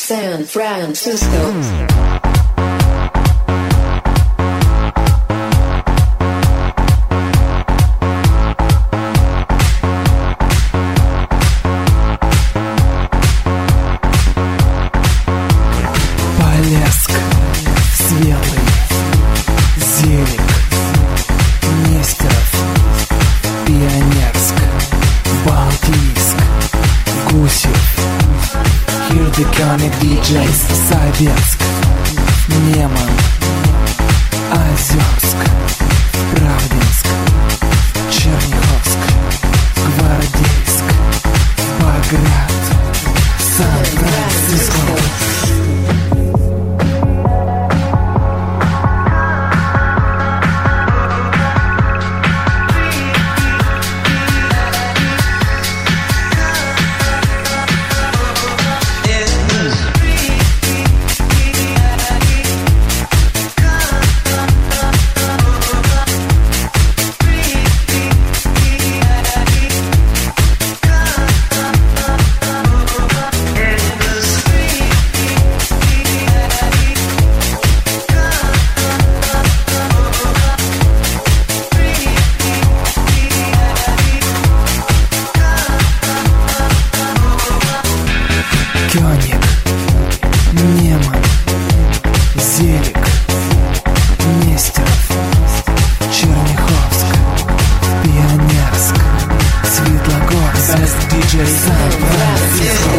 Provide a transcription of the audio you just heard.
San Francisco. Полесск, Светлый, Зелик, Нестеров, Пионерск, Балтийск, Гусев, Хирдекёник, Диджейс, Советск, Неман, Озерск, Правдинск, Черняховск, Гвардейск, Баграт, Сан-Франциско. Кёник, Неман, Зелик, Нестеров, Черняховск, Пионерск, Светлогорск, Сан-Франциско.